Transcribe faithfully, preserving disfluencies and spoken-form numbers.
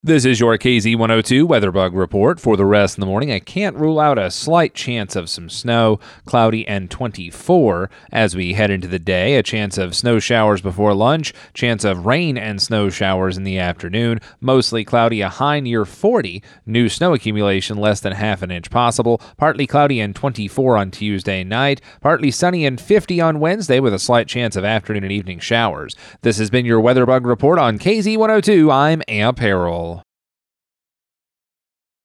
This is your K Z one oh two WeatherBug report for the rest of the morning. I can't rule out a slight chance of some snow, cloudy and twenty-four as we head into the day. A chance of snow showers before lunch, chance of rain and snow showers in the afternoon. Mostly cloudy, a high near forty. New snow accumulation less than half an inch possible. Partly cloudy and twenty-four on Tuesday night. Partly sunny and fifty on Wednesday with a slight chance of afternoon and evening showers. This has been your WeatherBug report on K Z one oh two. I'm Amp Harrell.